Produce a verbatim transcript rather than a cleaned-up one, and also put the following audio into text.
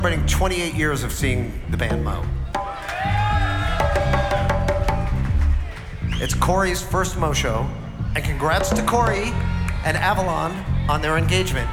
celebrating twenty-eight years of seeing the band Mo. It's Corey's first Mo show, and congrats to Corey and Avalon on their engagement.